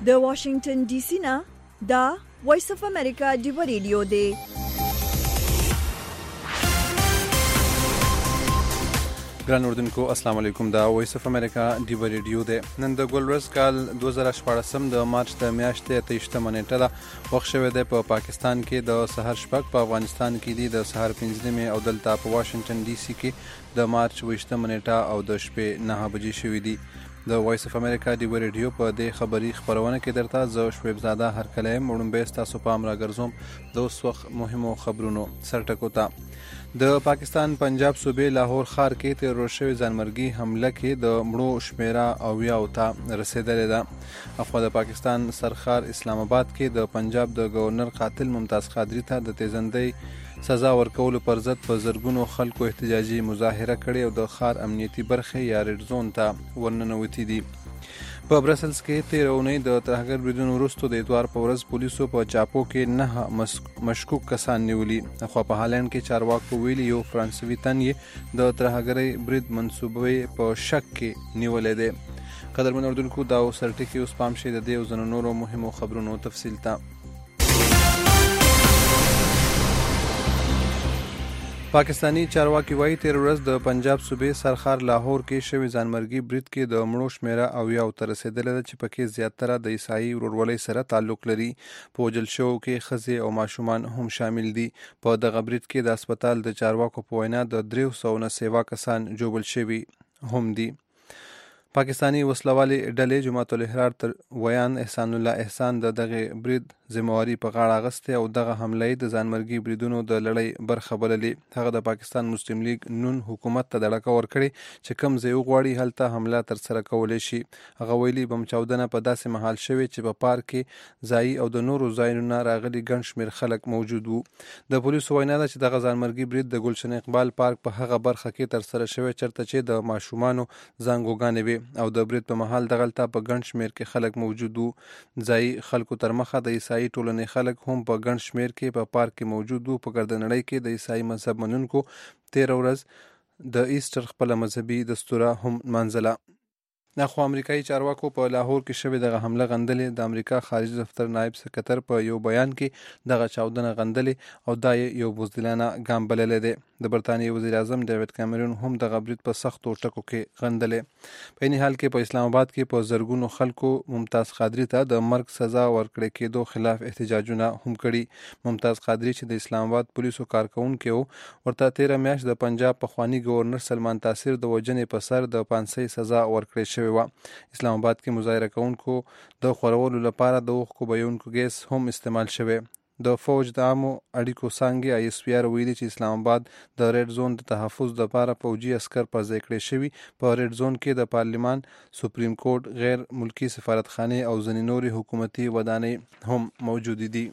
د واشنگټن ډي سي نه دا وایس اف امریکا دی ریډیو دی. ګران اردوونکو السلام علیکم. دا وایس اف امریکا دی ریډیو دی. نن د ګلورز کال 2014 د مارچ د میاشتې 23 منېټه ده. وخت شوی دی په پاکستان کې د سحر شپږ، په افغانستان کې دی د سحر 15 او دلته په واشنگټن ډي سي کې د مارچ 20 منېټه او د شپې 9 بجې شوې دي. د وایس اف امریکا دی ریډیو په دې خبري خبرونه کې درته زه شعیب زاده هرکلی وړاندې تاسو پام راګرځوم د اوس وخت مهمو خبرونو سرټکو ته. د پاکستان پنجاب صوبې لاهور ښار کې تیر شوی ځانمرګي حمله کې د مړو شمیره 90 ته رسیدلې ده. اخوا د پاکستان سرخار اسلام آباد کې د پنجاب د گورنر قاتل ممتاز قادری ته د تیزندۍ سزا ورکولو پر ضد په زرګونو خلکو احتجاجي مظاهره کړې او د ښار امنیتي برخې یا ریډ زون ته ورننوتي دي. په برسلز کې تیر اونۍ د ترهګر بریدونو وروسته د اتوار په ورځ پولیسو په چاپو کې 9 مشکوک کسان نیولي. خو په هالند کې چارواکو ویلي یو فرانسوي تن یې د ترهګرۍ برید منصوبې په شک کې نیولې دی. قدرمن اردوونکو دا سرټکي اوس پام شي د دې او ځینو نورو مهمو خبرونو تفصیل ته. پاکستانی چارواکي وایي تیر ورځ د پنجاب صوبې سرخار لاهور کې شوی ځانمرګي برید کې د مړو شمیره 90 ته رسیدلې ده چې پکې زیاتره د عیسائی ورورولۍ سره تعلق لري. په وژل شوو کې ښځې او ماشومان هم شامل دي. په دغه برید کې د هسپتال د چارواکو په وینا د 300 نه سیوا کسان ژوبل شوي هم دي. پاکستانی وسلوالي ډلې جماعت الاحرار تر ویان احسان الله احسان د دغه برید ذمہواری په غاړه اخیسته او دغه حمله د ځانمرګي بریدونو د لړۍ برخه بللې. هغه د پاکستان مسلم لیگ نون حکومت ته دړکه ورکړي چې کوم ځای وغواړي هلته حمله ترسره کولی شي. هغه ویلي بم چاودنه په داسې مهال شوې چې په پارک کې ځایي او د نورو ځایونو نه راغلي ګڼ شمېر خلک موجود وو. د پولیسو وینا ده چې دغه ځانمرګي برید د ګلشن اقبال پارک په هغه برخه کې ترسره شوی چېرته چې د ماشومانو زانګوګانې وي او د برید په مهال دغلته په ګڼ شمېر کې خلک موجود وو. ځایي خلکو تر مخه د عیسائی ټولنې خلک هم په ګڼ شمېر کې په پارک کې موجود وو. په ګردنړۍ کې د عیسائی مذهب منونکو تیر ورځ د ایسټر خپله مذهبي دستوره هم نمانځله. خو امریکایي چارواکو په لاهور کې شوې دغه حمله غندلې. د امریکا خارجي دفتر نایب سکرتر په یو بیان کې دغه چاودنه غندلې او دا یو بزدلانه ګام بللی دی. د برطانیې وزیر اعظم ډیوډ کیمرون هم دغه برید په سختو ټکو کې غندلې. په این حال کې په اسلام آباد کې په زرګونو خلکو ممتاز قادری ته د مرګ سزا ورکړې کېدو خلاف احتجاجونه هم کړي. ممتاز قادری چې د اسلام آباد پولیسو کارکونکی وو ورته 13 میاشت د پنجاب پخوانی گورنر سلمان تاثیر د وژنې په سر د پانسۍ سزا ورکړې شوې. اسلام آباد کې مظاهره کوونکو د خورولو لپاره د اوښکو بهیونکو ګیس هم استعمال شوی. د فوج د عامو اړیکو څانګې ISPR ویلي چې اسلام آباد د ریډ زون د تحفظ لپاره فوجي عسکر پر ځای کړي شوي. په ریډ زون کې د پارلمان، سپریم کورټ، غیر ملکی سفارتخانې او ځینې نورې حکومتي ودانۍ هم موجود دي.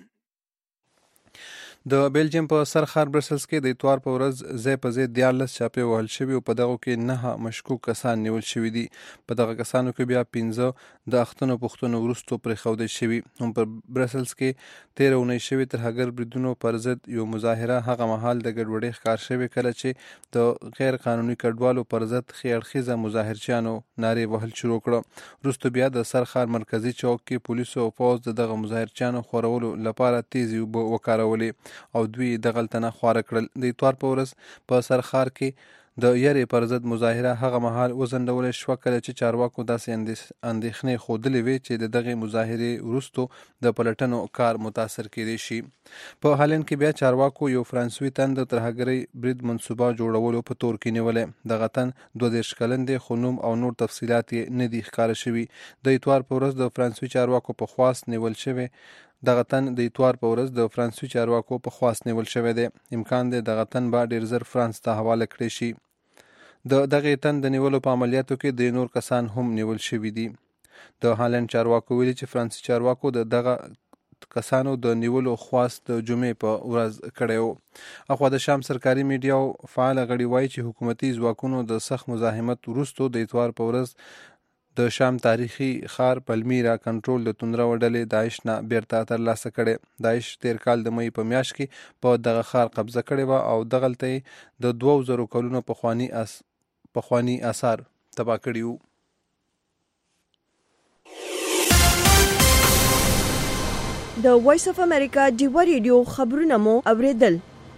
د بیلجیم په سرخار برسلز کې د اتوار په ورځ ځای په ځای 14 چاپې وهل شوي او په دغو کې 9 مشکوک کسان نیول شوي دي. په دغه کسانو کې بیا 15 د اختنو پوښتنو وروسته پرېښودل شوي. هم په برسلز کې تیر اونۍ شوي ترهګر بریدونو پر ضد یو مظاهره هغه مهال د ګډوډۍ ښکار شوی کله چې د غیر قانوني کډوالو پر ضد ښې اړخیزه مظاهرچیانو نارې وهل شروع کړه. وروسته بیا د سرخار مرکزي چوک کې پولیسو او پوځ د دغه مظاهرچیانو خورولو لپاره تیزې اوبه وکارولې او دوی دغلته نه خواره کړل. د اتوار په ورځ په سرخار کې د یرې پر ضد مظاهره هغه مهال وځنډولې شوه کله چې چارواکو داسې اندېښنې ښودلې وې چې د دغې مظاهرې وروسته د پلټنو کار متاثر کېدی شي. په هالند کې بیا چارواکو یو فرانسوي تن د ترهګرۍ برید منصوبه جوړولو په تور کې نیولی. دغه تن 32 کلن دی خو نوم او نور تفصیلات یې نه دي ښکاره شوي. د اتوار په ورځ د فرانسوي چارواکو په خواست نیول شوی دغه تن د اتوار په ورځ د فرانسوي چارواکو په خواست نیول شوی دی. امکان دی دغه تن به ډیر زر فرانس ته حواله کړی شي. د دغه تن د نیولو په عملیاتو کې 3 نور کسان هم نیول شوي دي. د هالند چارواکو ویلي چې فرانسوي چارواکو د دغه کسانو د نیولو خواست د جمعې په ورځ کړی و. اخوا د شام سرکاري میډیا فعال غړي وایي چې حکومتي ځواکونو د سخت مزاحمت وروسته د اتوار په ورځ د شام تاریخي ښار پلمیرا کنټرول د توندرو ډلې داعش نه بیرته ترلاسه کړی. داعش تیر کال د مې په میاشت کې په دغه ښار قبضه کړی و او دغلته د 2000 کلونو پخواني آثار تباه کړي وو. د وایس اف امریکا ډیوا ریډیو خبرونه مو اوریدل.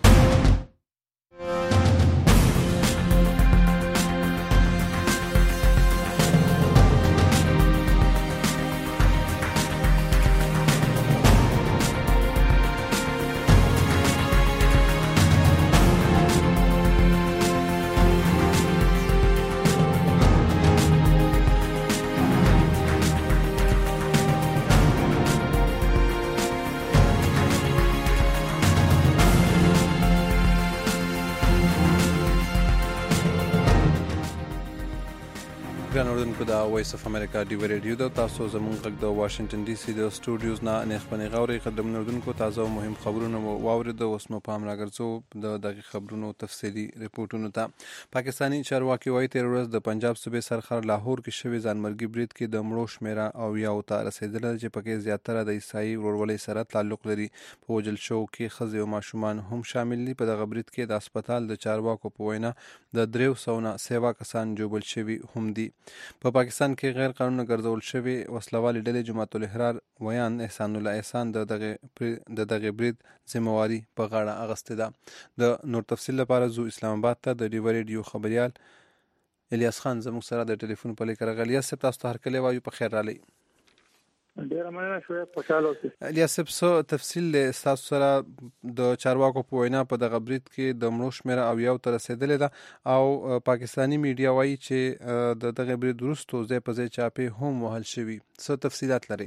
ګران اوریدونکو د وایس اف امریکا ډیوا ریډیو د تاسو زموږ غږ د واشنگټن ډي سي د سټوډیوز نه نخبني غوړي قدم اوریدونکو تازه او مهم خبرونه واورید. اوس مو پام راګرځو د دغه خبرونو تفصیلی ریپورتونو ته. پاکستانی چارواکي وايي تیر ورځ د پنجاب صوبې سرخر لاهور کې شوی ځانمرګي برید کې د مړو شمیره او یاو ته رسیدل چې پکې زیاتره د عیسائی ورورولۍ سره تعلق لري. په وجل شو کې ښځې او ماشومان هم شامل دي. په دغه برید کې د هسپتال د چارواکو په وینا د 300 نه سیوا کسان جوړل شوي هم دي. په پاکستان کې غیر قانوني ګرځول شوی وسلوالې ډلې جماعت الاحرار ویان احسان الله احسان د دغه برید ذمہواری په غاړه اخیستې ده. د نور تفصیل لپاره زو اسلام آباد ته د ډیوا ریډیو خبريال الیاس خان زموږ سره د ټلیفون په لیکه راغلی. الیاس تاسو ته هر کله وایو په خیر رالی. ډیر مننه شوی خوشاله اوسئ. الیاس څه تفصیل تاسو سره د چارواکو په وینا په دغه برید کې د مړو شمیره او یو تر رسیدلې ده او پاکستانی میډیا وایي چې د دغه برید وروسته ځای په ځای چاپې هم وهل شوي. څه تفصیلات لري؟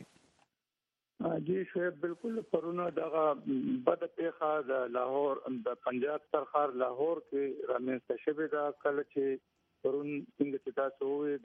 جی شعیب بالکل پرونه دغه بد پیښه د لاهور د پنجاب سرخار لاهور کې رامنځته شوې ده. کله چې پرون څنګه چې تاسو وې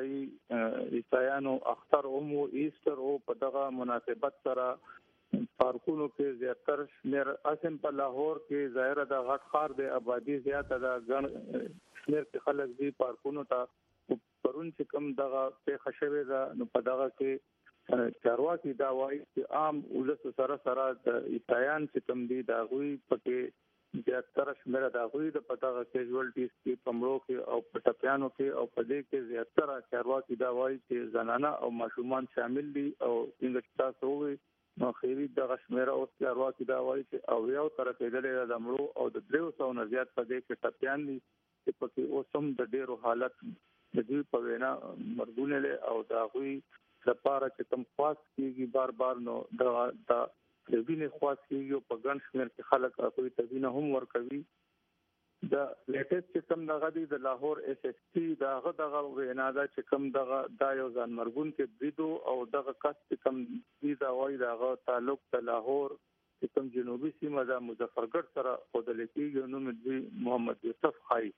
د عیسایانو اختر او ایسټر او په دغه مناسبت سره پارکونو کې زیاتره شمیر اسم په لاهور کې ظاهر د غټ خار د آبادی زیاته ده ګڼ شمیر کې خلک دي پارکونو ته. پرون چې کوم دغه پیښه شوې ده نو په دغه کې چارواکي دا وایي چې عام ولس سره د عیسایان چې کوم دي دا غوي پکې زیاتره شمیره د غوي د پټاغه کیژوالټیز کې پمړو کې او پټپیانو کې او په دې کې زیاتره چارواکي دا وایي چې زنانه او ماشومان شامل دي او څنګه تاسو وې نو خیری د شمیره او چارواکي دا وایي چې او یو طرف یې د مړو او د 300 نه زیات په دې کې ټپیان دي چې پکې اوسم د ډیرو حالت د دې په وینا مرګونه له او دا غوي لپاره چې کوم خاص کیږي بار نو دا د وینې خاص کیږي په ګڼ شمیر کې خلک کوي تدینه هم ورکوي. د لیټیسټ چې کوم دغه د لاهور اس اس پی دغه وینا دا چې کوم دا یو ځان مرګون کې بریدو او دغه کس چې کوم دا وایي دغه تعلق د لاهور چې کوم جنوبي سیمه د مظفرګړ سره خودل کېږي نو د محمد یوسف خای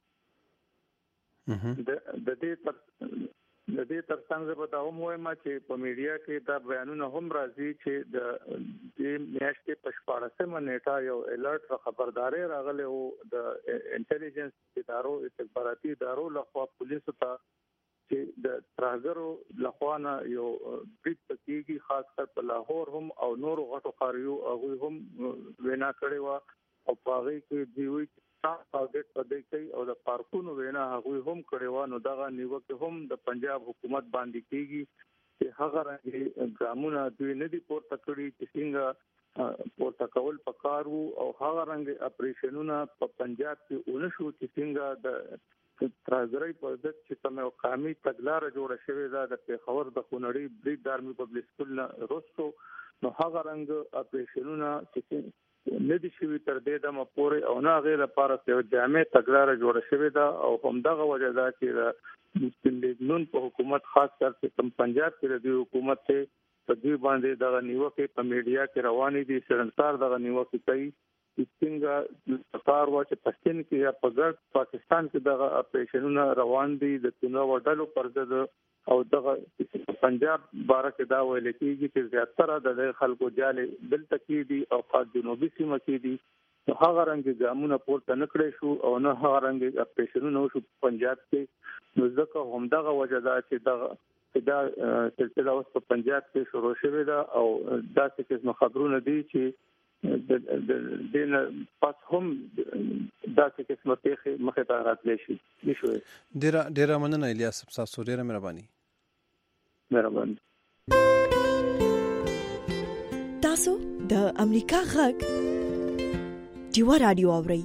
د دې ترڅنګ به دا هم وایم چې په میډیا کې دا بیانونه هم راځي چې د میاشتې په 14مه نیټه یو الرټ خبرداري راغله او د انټيليجنس ادارو استخباراتي ادارو لخوا پولیسو ته چې د ترهګرو لخوا نه یو برید کیږي خاص کر په لاهور هم او نور غټو خاریو هغه هم وینا کړي وا او په هغه کې دیوي تاګټ پدې کوي او د پارکونو وینا هغه هم کړي و نو دغه نیوکه هم د پنجاب حکومت باندې کیږي چې هغه رنګ ګامونه دوی نه دي پورته کړی چې څنګه پورته کول پکارو او هغه رنګ اپریشنونه په پنجاب کې ونشو چې څنګه د ترازري په ځد چې کومه قومي تګلارې جوړه شوې ده د پیښور د خونړی بریډ دارمي پبلک سکول نه روستو نو هغه رنګ اپریشنونه چې ندی شوی تر دې د مپورې او نه غیر لپاره یو جامع تګلارې جوړه شوې ده او همدغه وجه ده چې مسلم لیگ نون په حکومت خاص کر کوم پنجاب کې د حکومت ته په دې باندې دغه نیوکه په میډیا کې روانې دي سرنسار دغه نیوکه کوي چې څنګه کار وا چې پښتون کې یا په ګرد پاکستان کې دغه اپریشنونه روان دي د تنو وډلو پر ضد او دغه پنجاب بارکه دا ویل کېږي چې زیاتره د خلکو جالې دلته کې دي او خاص جنوبي سیمه کې دي نو هغه رنګ ګامونه پورته نکړې شو او نه هغه رنګ اپریشنونه شو پنجاب کې نو ځکه همدغه وجه ده چې دا سلسله اوس په پنجاب کې شروع شوې ده او دا څه خبرونه دي چې د دین پس هم دا څه قسمه پیښه مخه ته راتلی شي ډیره مننه الیاس تاسو ډیره مهرباني. تاسو د امریکا غږ ډیوا رادیو اورئ.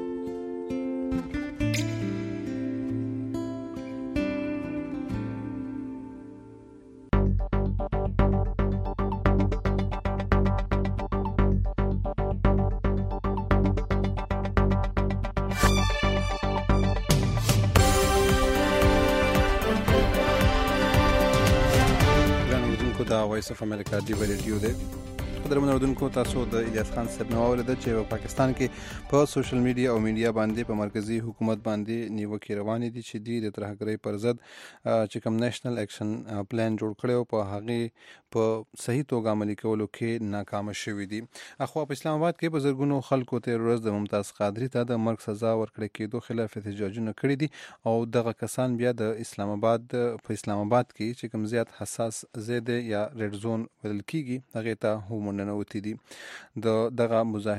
وایس اف امریکا دی ریډیو دی. قدرمن اوردونکو تاسو د الیاس خان صاحب نو اوریدل چې په پاکستان کې په سوشل میډیا او میډیا باندې په مرکزی حکومت باندې نیوکې روانې دي چې د ترهګرۍ پر ضد چې کوم نېشنل اکشن پلان جوړ کړو په هغه په صحیح توګه عملي کولو کې ناکام شوي دي. اخوا په اسلام آباد کې په زرګونو خلکو تیر ورځ د ممتاز قادری ته د مرګ سزا ورکړې کېدو خلاف احتجاجونه کړي دي او دغه کسان بیا د اسلام آباد کې چې کوم زیات حساس ځای یا ریډ زون بدل کیږي هغه ته ننوتی دي. دغه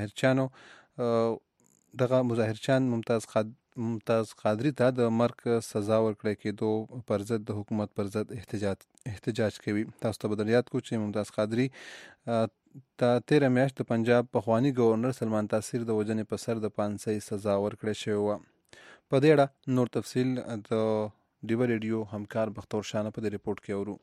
مظاهرچیان ممتاز قادری ته د مرګ سزا ورکړې کېدو پر ضد د حکومت پر ضد احتجاج کوي. تاسو ته بدلیات کو چې ممتاز قادری ته 13 میاشت د پنجاب پخوانی گورنر سلمان تاثیر د وجنې په سر د 500 سزا ورکړې شوې و. په دې اړه نور تفصیل د ډیوا ریډیو همکار بختور شانه په ریپورت کې اورو.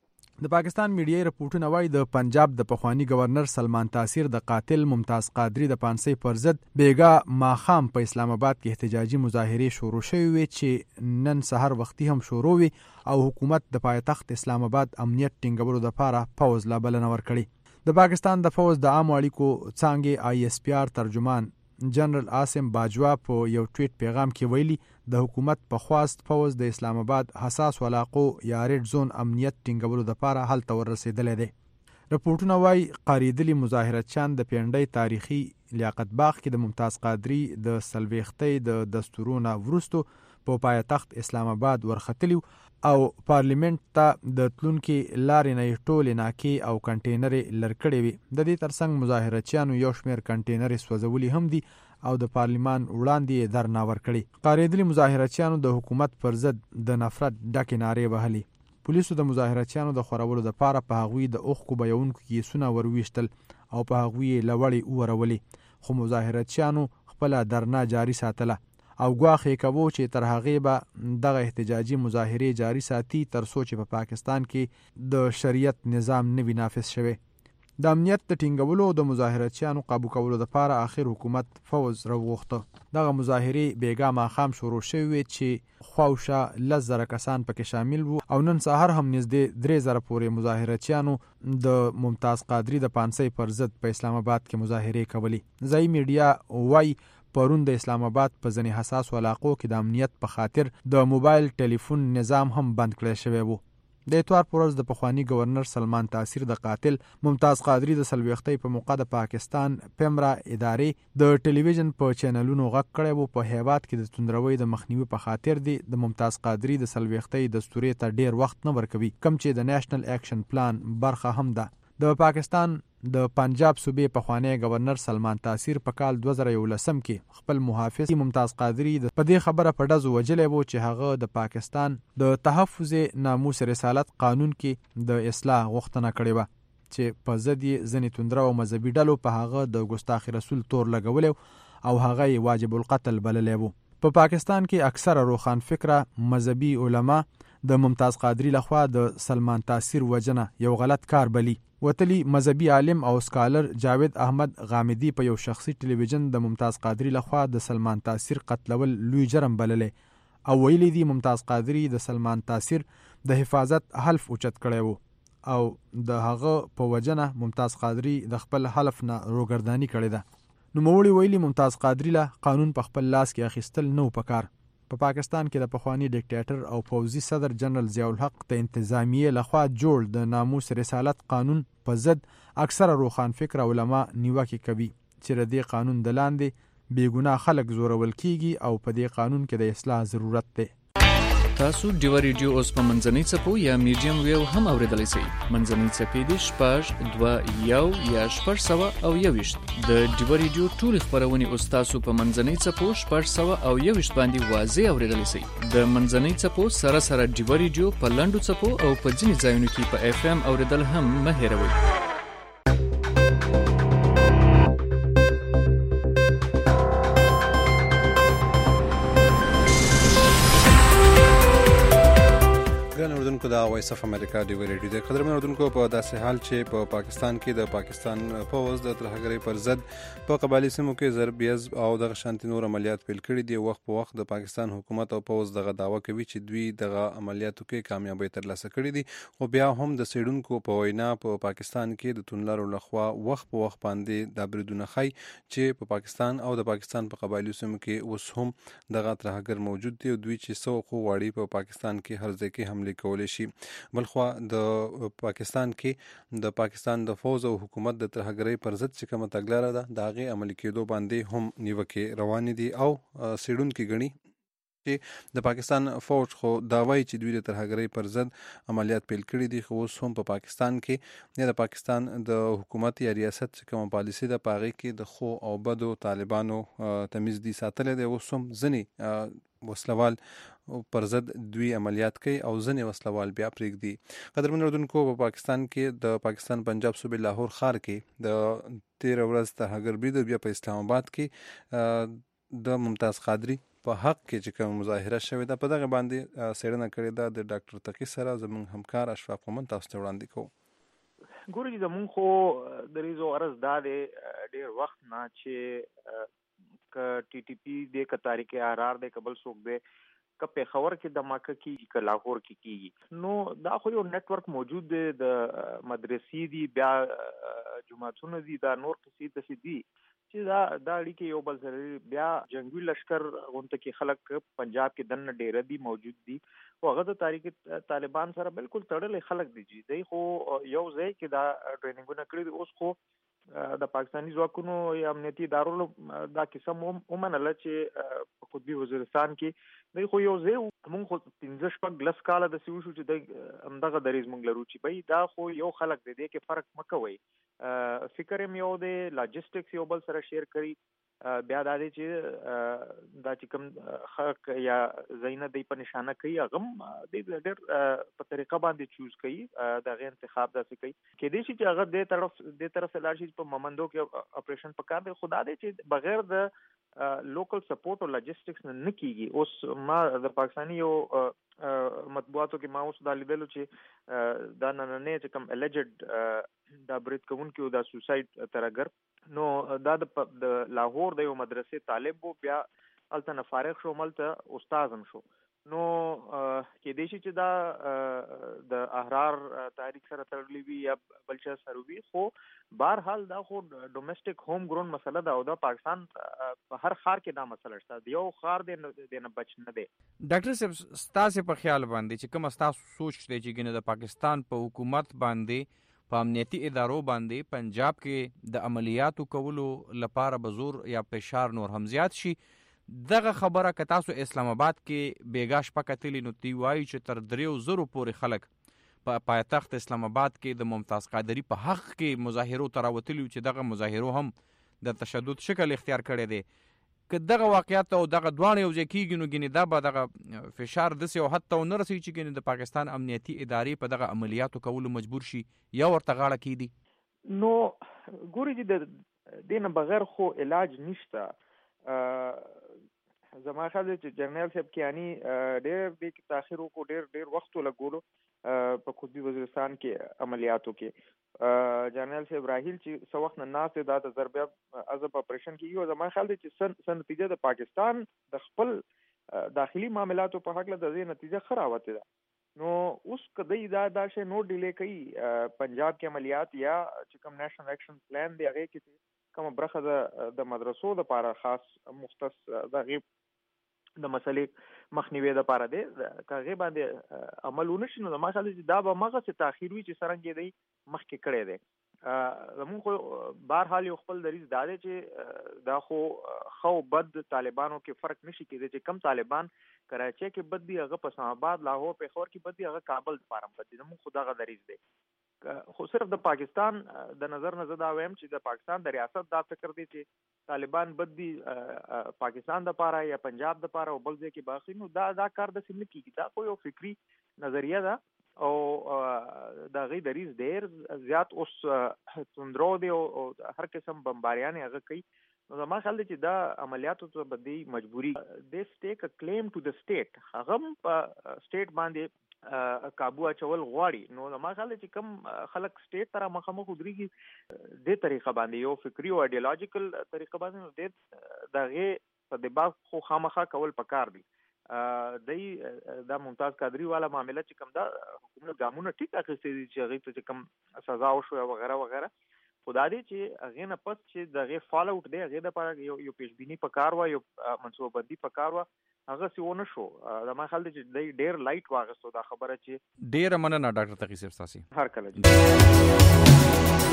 د پاکستان میډیای رپورټونه وایي د پنجاب د پخوانی گورنر سلمان تاثیر د قاتل ممتاز قادری د 500 پر ضد بیګا ماخام په اسلام آباد کې احتجاجي مظاهرې شروع شوې وي چې نن سحر وختي هم شروع وي او حکومت د پایتخت اسلام آباد امنیت ټینګولو لپاره پوز لا بلنه ورکړي. د پاکستان د فوز د عامو اړیکو څانګې ISPR ترجمان جنرال عاصم باجوا په یو ټویټ پیغام کې ویلي د حکومت په خواست فوز د اسلام آباد حساس علاقو یا ریډ زون امنیت ټینګولو لپاره هلته ورسېدلی دی. رپورټونه وایي قاریدلي مظاهرتچیان د پینډۍ تاریخي لیاقت باغ کې د ممتاز قادری د سلويختۍ د دستورونو وروستو په پایتخت اسلام آباد ورختلی او پارلیمنت ته د تلونکي لارې نه ټولې ناکې او کنټینرې لرکړې وي. د دې ترڅنګ مظاهرتچیانو یو شمېر کنټینرې سوځولي هم دي او د پارلیمان وړاندې درنه ورکړي. قاریدلي مظاهرتچیانو د حکومت پر ضد د نفرت ډکې نارې وهلي. پولیسو د مظاهرتچیانو د خورولو لپاره په هغوی د اوښکو بهیونکو کیسونه ورویشتل او په هغوی یې لوړې وورولې، خو مظاهرتچیانو خپله درنه جاري ساتله او ګواښ یې کوو چې تر هغې به دغه احتجاجي مظاهرې جاري ساتي تر څو چې په پاکستان کې د شریعت نظام نه وي نافذ شوی. د امنیت د ټینګولو او د مظاهرتچیانو قابو کولو لپاره آخر حکومت فوز راوغوښته. دغه مظاهرې بیګا ماښام شروع شوې وې چې خواوشا 10,000 کسان پکې شامل وو او نن سهار هم نږدې 3,000 پورې مظاهرتچیانو د ممتاز قادری د 500 پر ضد په اسلام آباد کې مظاهرې کولې. ځایي میډیا وایي پرون د اسلام آباد په ځینې حساسو علاقو کې د امنیت په خاطر د موبایل ټلیفون نظام هم بند کړی شوی وو. د اتوار پر ورځ د پخوانی گورنر سلمان تاثیر د قاتل ممتاز قادری د سلويختۍ په موقع د پاکستان پیمرا ادارې د ټلویزیون په چینلونو غږ کړی وو. په هیواد کې د توندروي د مخنیوي په خاطر دی د ممتاز قادری د سلويختۍ دستوري ته ډیر وخت نه ورکوي، کم چې د نېشنل اکشن پلان برخه هم ده. د پاکستان د پنجاب صوبې پخوانی گورنر سلمان تاثیر په کال 2011 کې خپل محافظ ممتاز قادری په دې خبره په ډزو وجلی وو چې هغه د پاکستان د تحفظ ناموس رسالت قانون کې د اصلاح غوښتنه کړې وه چې په ضد یې ځینې توندره او مذهبي ډلو په هغه د ګستاخ رسول تور لګولی او هغه یې واجب القتل بللی وو. په پاکستان کې اکثره روښان فکره مذهبي علما د ممتاز قادری لخوا د سلمان تاثیر وجنه یو غلط کار بلی. وتلی مذهبي عالم او سکالر جاوید احمد غامدی په یو شخصي ټلویزیون د ممتاز قادری لخوا د سلمان تاثیر قتلول لوی جرم بللی او ویلی دی ممتاز قادری د سلمان تاثیر د حفاظت حلف اوچت کړی وو او د هغه په وجنه ممتاز قادری د خپل حلف نه روګردانی کړی ده. نوموړي ویلي ممتاز قادری له قانون په خپل لاس کې اخیستل نو پکار. په پاکستان کې د پخوانی ډیکټیټر او پوځي صدر جنرال ضیاء الحق د انتظامیه لخوا جوړ د ناموس رسالت قانون په ضد اکثره روښان فکر علما نیوکې کوي چې د دې قانون د لاندې بېګناه خلک زورول کیږي او په دې قانون کې د اصلاح ضرورت دی. تاسو ډیوا ریډیو اوس په منځنۍ څپو یا میډیم ویو هم اوریدلی شئ. منځنۍ څپې دي 6.2 یا 6.1 د ډیوا ریډیو ټولې خپرونې اوس تاسو په منځنۍ څپو 6.1 باندې واضح اوریدلی شئ. د منځنۍ څپو سره سره ډیوا ریډیو په لنډو څپو او په ځینې ځایونو کې په FM اوریدل هم مه هیروئ. اوریدونکو دا وایس اف امریکا دی ریډیو د قدرمن اوریدونکو په داسې حال چې په پاکستان کې د پاکستان پوز د ترهګرۍ پر ضد په قبایلی سیمو کې ضربیز او دغه شانتي نور عملیات پیل کړي دي. وخت په وخت د پاکستان حکومت او پوز دغه داوا کوي چې دوی دغه عملیاتو کې کامیابی ترلاسه کړي دي، خو بیا هم د سیډونکو په وینا په پاکستان کې د تونلارو لخوا وخت په وخت باندې د بریدونه خي چې په پاکستان او د پاکستان په قبایلی سیمو کې اوس هم دغه ترهګر موجود دي، دوی چې سو خو واړي په پاکستان کې هر ځای کې حمله کولای شي. بلخوا د پاکستان کې د پاکستان د فوز او حکومت د ترهګرۍ پر ضد چې کومه تګلاره ده د هغې عملي کېدو باندې هم نیوکې روانې دي او څېړونکي ګڼي چې د پاکستان فوج خو دا وایي چې دوی د ترهګرۍ پر ضد عملیات پیل کړي دي، خو اوس هم په پاکستان کې یا د پاکستان د حکومت یا ریاست چې کومه پالیسي ده په هغې کې د ښو او بدو طالبانو تمیز دي ساتلی دی. اوس هم ځینې وسلوال پر ضد دوی عملیات کوي او ځینې وسلوال بیا پرېږدي. قدرمن اورېدونکو په پاکستان کې د پاکستان پنجاب صوبې لاهور ښار کې د 13 ورځ ترهګر برید بیا په اسلام آباد کې د ممتاز قادری په حق کې چې کوم مظاهره شوې ده په دغه باندې څېړنه کړې ده د ډاکټر تقي سره زموږ همکار اشفاق مومن تاسو ته وړاندې کوو. ګورې زموږ خو دریځو عرض دا دی ډېر وخت نه چې که ټي ټي پي دی که تحریک احرار دی که بل څوک دی که پېښور کې دماکه کېږي که لاهور کې کېږي، نو دا خو یو نیټورک موجود دی، د مدرسې دي بیا جوماتونه دي دا نور قصې داسې دي چې دا اړیکې یو بل سره بیا جنګي لشکر غونته کې خلک پنجاب کې دننه ډېره دي موجود دي خو هغه د تحریک طالبان سره بالکل تړلې خلک دي چې دی خو یو ځای کې دا ټریننګونه کړي دي. اوس خو د پاکستاني ځواکونو یا امنیتي ادارو دا کیسه ومنله چې په قطبي وزیرستان کې دی خو یو ځای مونږ خو 15-16 کاله داسې وشو چې دی همدغه دریځ مونږ لرو چې بھائی دا خو یو خلک دی کې فرق مه کوئ، فکر هم یو دی، لاجسټکس یو بل سره شیر کړي، بیا دا دی چې دا چې کوم خلک یا ځایونه دی په نشانه کوي هغه هم دی ډېر په طریقه باندې چوز کوي، د هغې انتخاب داسې کوي کېدای شي چې هغه دې طرف لاړ شي په مومندو کې اپریشن پکار دی، خو دا دی چې بغیر د لوکل سپورټ او لاجسټکس نه کېږي. اوس ما د پاکستاني یو مطبوعاتو کې ما اوس دا لیدلو چې دا نننی چې کوم الیجډ دا برید کوونکی او دا سوسایډ ترهګر نو دا د لاهور د یو مدرسې طالب و، بیا هلته نه فارغ شو، هلته استاد هم شو، نو کېدای شي چې دا د احرار تحریک سره تړلی وي یا بل چا سره وي، خو بهرحال دا خو ډومسټک هوم ګرون مسله ده او دا پاکستان په هر ښار کې دا مسله شته، یو ښار دی نه بچ نه دی. ډاکټر صاحب ستاسې په خیال باندې چې کوم ستاسو سوچ دی چې ګینه د پاکستان په حکومت باندې په امنیتي ادارو باندې پنجاب کې د عملیاتو کولو لپاره به زور یا فشار نور هم زیات شي، دغه خبره که تاسو اسلام آباد کې بیګا شپه کتلی نو دوی وایي چې تر 3,000 پورې خلک په پایتخت اسلام آباد کې د ممتاز قادری په حق کې مظاهرو ته راوتلي چې دغه مظاهرو هم د تشدد شکل اختیار کړی دی. که دغه واقعیت او دغه دواړه یو ځای کېږي نو ګینې دا به دغه فشار داسې او حتی ونه رسوي چې ګینې د پاکستان امنیتي ادارې په دغه عملیاتو کولو مجبور شي یا ورته غاړه کېږدي. نو ګورې چې د دې نه بغیر خو علاج نشته. زما خیال دی چې جنرال صاحب کیانی ډېر دې کې تاخیر وکړو، ډېر وخت ولګولو په قطبي وزیرستان کې عملیاتو کې. جنرال صاحب راهیل چې څه وخت نه ناست دی دا د ضربه عزب اپریشن کې یو، زما خیال دی چې څه نتیجه د پاکستان د خپل داخلي معاملاتو په هکله د دې نتیجه ښه راوتې ده. نو اوس که دی دا شی نور ډیلی کوي پنجاب کې عملیات یا چې کوم نیشنل ایکشن پلان دی هغې کې کومه برخه د مدرسو دپاره خاص مختص د هغې د مسلې مخنیوي دپاره دی، که هغې باندې عمل ونه شي نو زما خیال دی چې دا به همغسې تاخیر وي چې څرنګه دی مخکې کړی دی. زمونږ خو بهرحال یو خپل دریځ دا دی چې دا خو ښه او بد طالبانو کې فرق نشي کېدی چې کم طالبان کراچۍ کې بد دي، هغه په اسلام آباد، لاهور، پېښور کې بد دي، هغه کابل دپاره هم بد دي. زمونږ خو دغه دریځ دی. خو صرف د پاکستان د نظر نه زه دا وایم چې د پاکستان د ریاست دا فکر دی چې طالبان بد دي پاکستان دپاره یا پنجاب دپاره او بل ځای کې باقي، نو دا کار داسې نه کېږي. دا خو یو فکري نظریه ده او د هغې دریځ ډېر زیات اوس توندرو دی او هر قسم بمباریانې هغه کوي. نو زما خیال دی چې دا عملیاتو ته به دی مجبوري دی سټیک کلیم ټو د سټیټ، هغه هم په سټیټ باندې قابو اچول غواړي نو ما خیال چې کم خلک سټیټ تر مخامخ ودرېږي د طریقه باندې یو فکری او ایډیولوژیکل طریقه باندې د دغه په دباغ خو خامخا کول پکار دي دا ممتاز قادری والا معاملې چې کم دا حکومت ګامونه ټیک اخیستي دي چې هغه ته کم سزا وشو وغیرہ وغیرہ خدا دې چې هغه نه پس چې دغه فال اوټ دی هغه د لپاره یو پیشبینی پکار و یو منصوبه بندي پکار و هغه سی ونه شو دا ما خیال دی چې ډیر لایټ واغستو دا خبره چې ډیر مننه ډاکټر تقی صاحب تاسو هر کله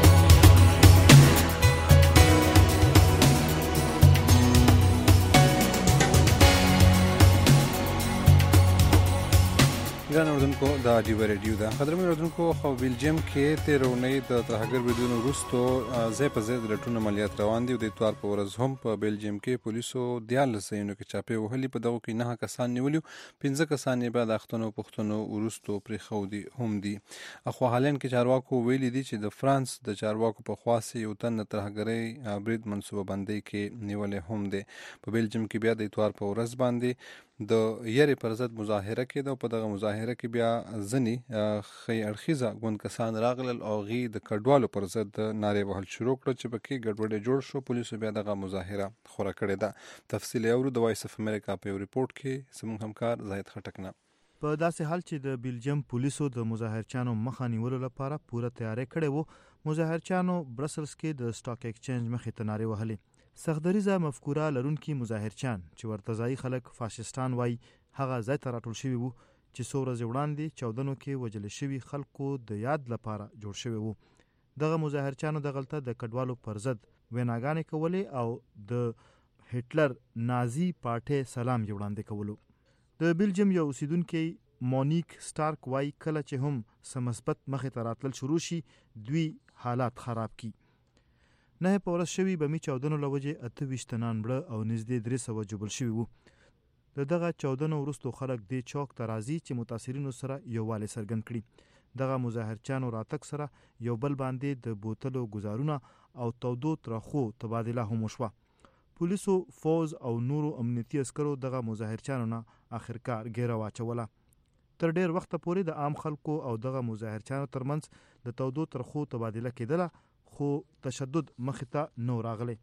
ګران اوردونکو دا ډیو ریډیو ده قدرمن اوردونکو خو بلجیم کې تیرونی د ترهګر بدون وروستو ځای په ځای د لټون عملیات روان دي او د اتوار په ورځ هم په بلجیم کې پولیسو 14 ځایونو کې چاپې وهلي په دغو کې 9 کسان نیولي 15 کسان یې بعد اختنو پښتنو وروستو پرېښودي هم دي اخو حالین کې چارواکو ویلي دي چې د فرانس د چارواکو په خواص یو تن ترهګرۍ برید منصوبه بندي کې نیولې هم دي په بلجیم کې بیا د اتوار په ورځ باندې د یری پر ضد مظاهره کېده او په دغه مظاهره کې بیا ځنی خی اړخیزه ګوند کسان راغلل او غي د کډوالو پر ضد نارې وهل شروع کړ چې پکې ګډوډي جوړ شو پولیسو بیا دغه مظاهره خوره کړې ده تفصیل اورو د وایس اف امریکا په ریپورت کې زموږ همکار زاهد خټک نه په داسې حال چې د بلجیم پولیسو د مظاهرچیانو مخه نیولو لپاره پوره تیاری کړې وو مظاهرچیانو برسلز کې د سټاک ایکسچینج مخې ته نارې وهلې سختدریزه مفکوره لرونکي مظاهرچیان چې ورته ځایي خلک فاشستان وای هغه ځای ته راټول شوي وو چې څو ورځې وړاندې چاودنو کې وژل شوي خلکو د یاد لپاره جوړ شوي وو دغه مظاهرچیانو دغلته د کډوالو پر ضد ویناګانې کولې او د هټلر نازي پارټۍ سلام یې وړاندې کولو د بلجیم یو اوسیدونکی مونیک سټارک وای کله چې هم سمثبت مخې ته راتلل شروع شي دوی حالات خراب کی نه په ورځ شوي بمي چاودنو له وجې 28 تنان مړه او نږدې 300 جوبل شوي وو د دغه چاودنو وروستو خلک دې چوک ته راځي چې متاثرینو سره یووالی څرګند کړي دغه مظاهرچیانو راتګ سره یو بل باندې د بوتلو ګزارونه او تودو ترخو تبادله هم وشوه پولیسو فوز او نورو امنیتي عسکرو دغه مظاهرچیانو نه آخرکار ګیره واچوله تر ډیر وخت پورې د عام خلکو او دغه مظاهرچیانو ترمنځ د تودو ترخو تبادله کېدله خو تشدد مخې ته نو راغلی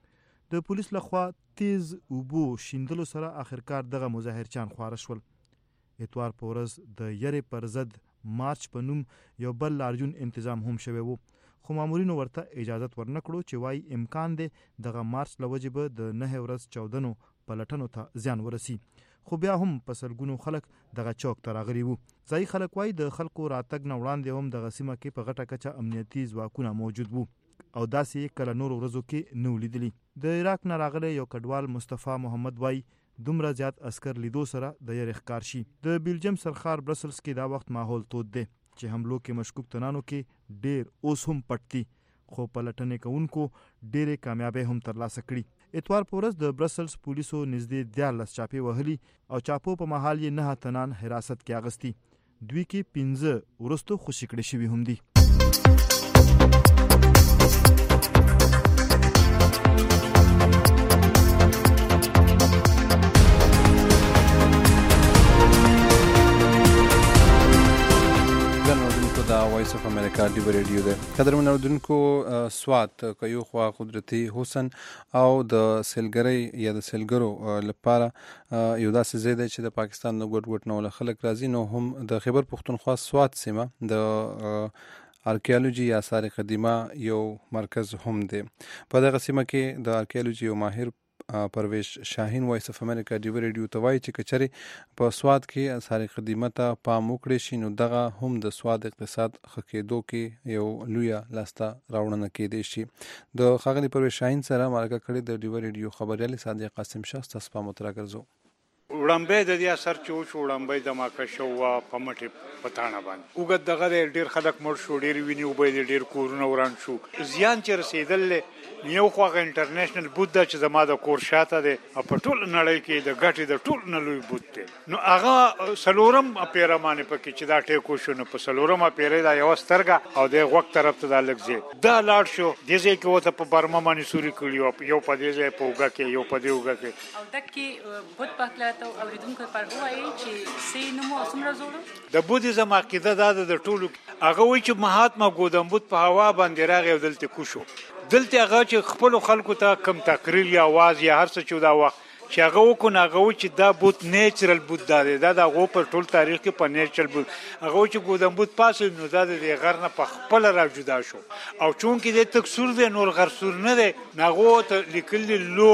د پولیس لخوا تیز اوبو شیندلو سره آخرکار دغه مظاهرچیان خواره شول اتوار په ورځ د یری پر ضد مارچ په نوم یو بل لارجون انتظام هم شوی وو خو مامورینو ورته اجازت ورنکړو چې وای امکان دی دغه مارچ لوجې به د 9 ورځ چاودنو پلټنو ته زیان ورسی خو بیا هم په سلګونو خلک دغه چوک ته راغلي وو ځای خلک وای د خلکو راتګ نه وړاندې هم دغه سیمه کې په غټه کچه امنیتي ځواکونه موجود وو او داسې کله نور ورځو کې نو لیدلی د عراق نه راغلی یو کډوال مصطفی محمد وای دومره زیات عسكر لیدو سره د یری ښکار شي د بلجیم سرخار برسلز کې دا وخت ماحول تود دی چې حملو کې مشکوک تنانو کې ډیر اوس هم پټتي خو پلټنې کوونکو ډېرې کامیابۍ هم ترلاسه کړي اتوار په ورځ د برسلز پولیسو نږدې 14 چاپې وهلي او چاپو په محل یې 9 تنان حراست کې اغستی دوی کې 15 ورستو خوشی کړي شوي هم دي دا وایس اف امریکا ډیو ریډیو ده قدرمن اوردونکو سوات کيو خوا قدرتي حسن او د سیلګری یا د سیلګرو لپاره یو داسې ځای دی چې د پاکستان د ګډ نو خلک راځي نو هم د خیبر پختونخوا سوات سیمه د ارکیالوجي یا آثار قدیمه یو مرکز هم دی په دغه سیمه کې د ارکیالوجي یو ماهر پرویش شاهین وایس اف امریکا ډیو ریډیو ته وایي چې کچري په سواد کې آثار قدیمه ته پام وکړي شي نو دغه هم د سواد اقتصاد خکېدو کې یو لویه لاسته راوړنه کېدی شي د ښاغلي پرویش شاهین سره مرکه کړې د ډیو ریډیو خبريالي صادق قاسم شاه تاسو په متراګرځو وړاندې د دې اثر چې وړاندې د ماکه شو په مټي پټانه باندې وګد دغه ډیر خلک مړ شو ډیر ویني او به ډیر کورونه وران شو زیان چې رسیدل یو خوغه انټرنیشنل بود چې زما د کور شاته دی په ټول نړۍ کې د غټي د ټول نه لوی بود دی نو هغه سلورم پیرامانه پکې چې دا ټیکو شو نو په سلورم پیرې دا یو سترګه او د وخت طرف ته د لګځي دا لاړ شو د دې کې وته په برما باندې سوري کړیو یو په دې ځای په وګه کې یو په دې وګه کې او دکې بود پخلت راته اوریدونکو پر وایي چې سی نوم څومره زوړ د بودیزم عقیده دا د ټولو هغه وایي چې مهاتما ګوتم بدھ په هوا باندې راغی او دلته کوشو دلته هغه چې خپل خلکو ته کم تقریر یا आवाज یا هر څه چې دا وخت چې هغه وکړو هغه و چې دا بوت نیچرل بوت دی دا د هغو په ټول تاریخ کې په نیچرل بوت هغه چې ګودم بوت پاسې نو دا د غر نه په خپله را جدا شو او چونکې دی تک سور دی نور غر سور نه دی هغو ته لیکلي لو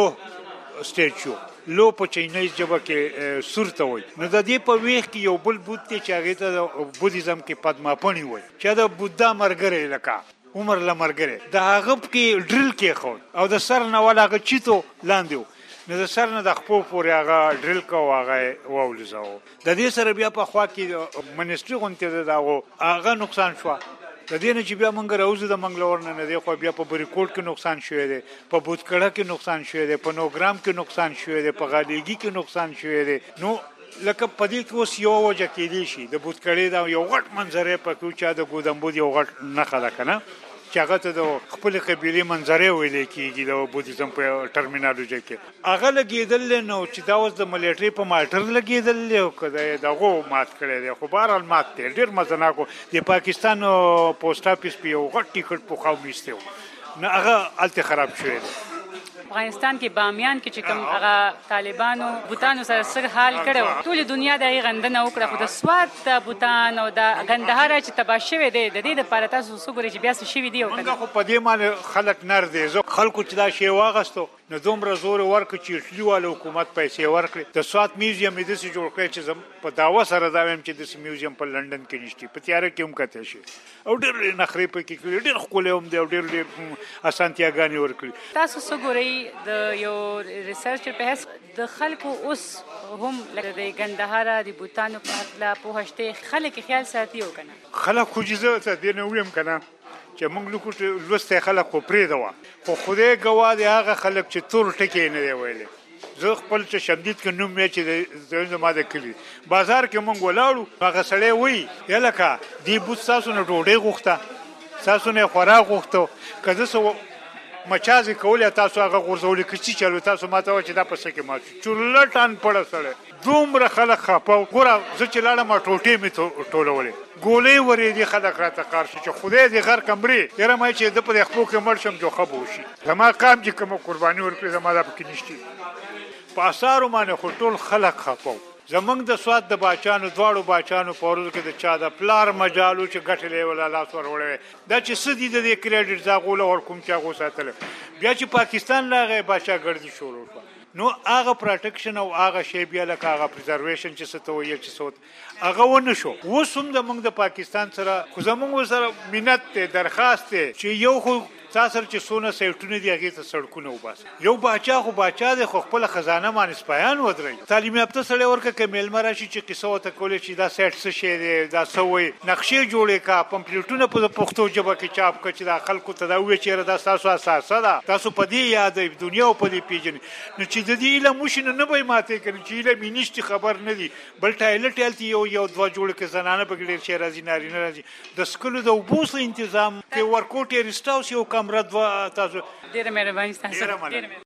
سټیچو لو په چینایي ژبه کې سور ته وایي نو د دې په ویښ کې یو بل بوت دی چې هغې ته د بودیزم کې پدماپني وایي چې د بودا مرګری لکه عمر له مرګری د هغه کې ډریل کېښود او د سر نه ول هغه چیتو لاندې و نو د سر نه د خپو پورې هغه ډریل کو هغه واولځاو د دې سره بیا په خوا کې منیسټري غونډه ده هغه نقصان شو د دې نه چې بیا مونږ راوځو د منګلور نه دی خو بیا په بریکوټ کې نقصان شوی دی په بوتکړه کې نقصان شوی دی په نوګرام کې نقصان شوی دی په غالیګي کې نقصان شوی دی نو لکه په دې کې اوس یو وجه کېدی شي د بوتکړې دا یو غټ منظره په کې چې د ګودم بود یو غټ نښه ده کنه چې هغه ته د خپل قبیلې منظرې ویلې کېږي د بودیزم په ټرمینالوژي کې هغه لګېدل نو چې دا اوس د ملیټري په مالټر لګېدل او که دغو مات کړی دی خو بهرحال مات دی ډېر مزناک د پاکستان پوسټ آفیس په یو غټ ټیکټ په خوا ویستی و نو هغه هلته خراب شوی دی افغانستان کې بامیان کې چې کوم هغه طالبانو بوتانو سره څه حال کړو ټول دنیا د غندنه وکړه خو د سواد د بوتان او د غندهار چې تباه شوی دی د دې لپاره تاسو څه ګورئ چې بیا څه شوي دي موږ خو په دې باندې خلک نر دی خلکو چې دا شی واغستو نو دومره زور ورکړ چې اټلي والا حکومت پیسې ورکړي د سوات میوزیم یې داسې جوړ کړی چې په دعوه سره دا وایم چې داسې میوزیم په لندن کې نشته په تیاره کې هم کتی شي او ډېر نخرې پکې کړي ډېر ښکلی هم دی او ډېر اسانتیاګانې ورکړي تاسو څه ګورئ د یو ریسرچر په حیث د خلکو اوس هم لکه د ګندهاره د بوتانو په هکله پوهه شته خلک خیال ساتي او که نه خلک خو چې زه ته دې نه ویم که نه چې موږ لوکو لوستی خلک خو پرېږده وه خو خدای ګواه دی هغه خلک چې تور ټکې نه دی ویلی زه خپل چې شمدید کې نوم یې چې زما د کلي بازار کې موږ ولاړو هغه سړی وایي یلکه دې بوت ستاسو نه ډوډۍ غوښته ستاسو نه یې خوراک غوښته که زه څه مچازې کولی تاسو هغه غورځولي که څه چلو تاسو ما ته وایه چې دا په څه کې مات شو چورلټ انپړه سړی دومره خلک خفه ګوره زه چې لاړم ټوټې مې ټولولې ګولۍ ورېدې خلک راته کار شو چې خدای دې غر کمرې یاره ما چې د په دې خپو کې مړ شم جوخه به وشي زما قام چې کومه قرباني ورکړې زما دا پکې نشته په اثارو باندې خو ټول خلک خفه زمونږ د سوات د باچانو دواړو باچانو په ورځو کې د چا د پلار مجالو چې ګټلې ولا لاس وروړی دا چې څه دي د دې کریډټ زاغوله ورکوم چې هغو ساتلی بیا چې پاکستان راغی باچا ګردي شروع کړه نو هغه پروټیکشن او هغه شی بیا لکه هغه پریزرویشن چې څه ته ویل چې څه هغه ونه شو اوس هم زمونږ د پاکستان سره خو زمونږ سره منت دی درخواست دی چې یو خو تا سره چې څونه سیټونه دي هغې ته سړکونه وباسي یو باچا خو باچا دی خو خپله خزانه باندې سپایان ودرئ تعلیم یافته سړی ورکړه که میلمه راشي چې قصه ورته کولی چې دا سیټ څه شی دی دا څه وایي نقشې جوړې کړه پمپلیټونه په پښتو ژبه کې چاپ کړه چې دا خلکو ته دا ووایي چې یاره دا ستاسو اساسه ده تاسو په دې یادوئ دنیا په دې پېژنئ نو چې د دې علم وشي نو نه به یې ماتې کړي چې علم یې نشتي خبر نه دي بل ټایلټ هلته یو دوه جوړه کې زنانه پکې ډېر شی راځي نارینه راځي د سکلو د اوبو څه انتظام کې ورکوټ یې رسټ هاوس یو کمره دوه ډیره مهرباني ستاسو